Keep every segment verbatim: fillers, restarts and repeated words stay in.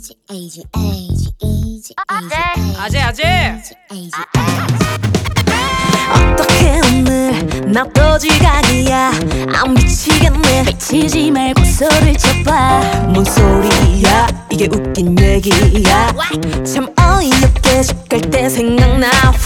아재 아재 어떻게 오늘 나 또 지각이야. 안 미치겠네. 미치지 말고 소리를 쳐봐. 뭔 소리야 이게 웃긴 얘기야. 참 어이없게 집 갈 때 생각나.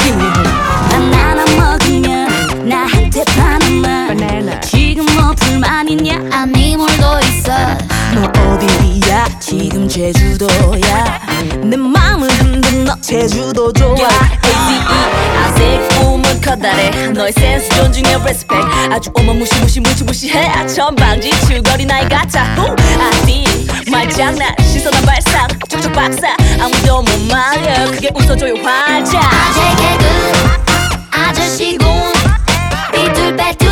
바나나 먹으면 나한테 바나나. 지금 뭐 불만 있냐? 아니 뭘도 있어. 너 어디야? 지금 제주도야. 내 맘을 흔든 너 제주도 좋아. 아직 꿈은 커다래. 너의 센스 존중해 respect. 아주 어마무시무시 무시무시해. 전방지 추거리 나이 같아. 아디 말장난 시선한 발상 촉촉 박사 아무도 못 말려. 크게 웃어줘요 활짝. 아재 개그 아저씨군 삐뚤빼뚤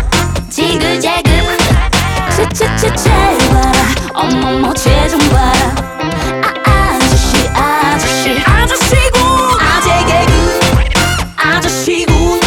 지글재글 채채채 채봐라. 어머머 쟤좀 봐라. 아 아저씨 아저씨 아저씨군. 아재 개그 아저씨군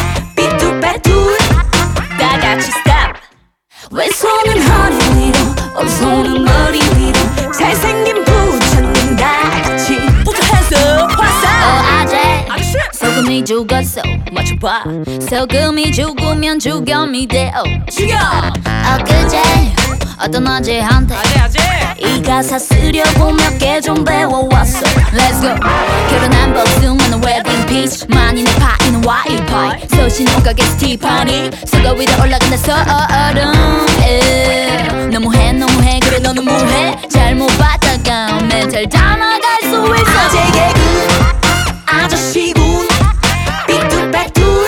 삐뚤빼뚤. 다 같이 stop. 왼손은 허리 위로 오른손은 머리 위로. 잘생긴 부처님 다 같이 Put your hands up. 어 화사. 아재 아저씨 소금이 죽었어. 맞춰봐. 소금이 죽으면 죽염이 돼어. 죽여. 엊그제 어떤 아재한테 아재 아재 이 가사 쓰려고 몇 개 좀 배워왔어. Let's go. 결혼한 복숭아는 웨딩 피치. 만인의 파이는 와인 파이. 소신 옷가게 스티파니. 수거 위로 올라간다 서얼음. 에. 너무해 너무해 그래 너는 뭐해. 잘못 봤다가 멘탈 다 나갈 수 있어. 아재 개그 아저씨군 삐뚤빼뚤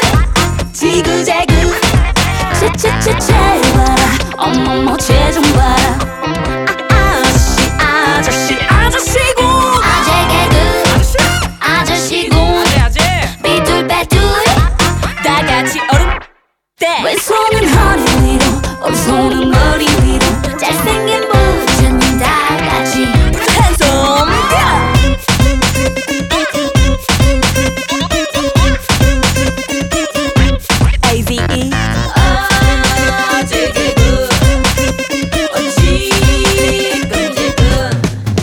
지그재그 채채채 채봐라. 어머머 쟤좀 봐라. 아 아저씨 아저씨 아저씨군. 아재 개그 아저씨 아저씨군 아재 아재 삐뚤빼뚤 다 같이 얼음 때. 왼손은 허리 위로 오른손은 머리 위로. 잘생긴 부처님 다 같이 Put your hands up. 에이비이 아재 개그 지글재글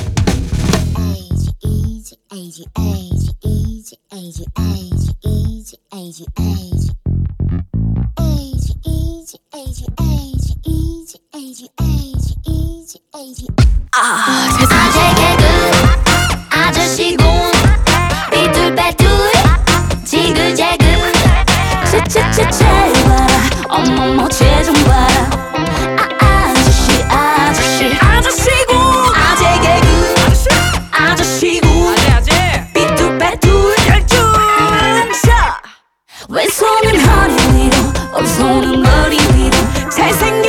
아 세상. 아재 개그 아저씨군 삐뚤빼뚤 지글재글 채채채 채봐라. 어머머 쟤좀 봐라. 아 아저씨 아저씨 아저씨군. 아재 개그 아저씨 아저씨군 아재 아재 삐뚤빼뚤 열중샷. 왼손은 허리 위로 오른손은 머리 위로. 잘생긴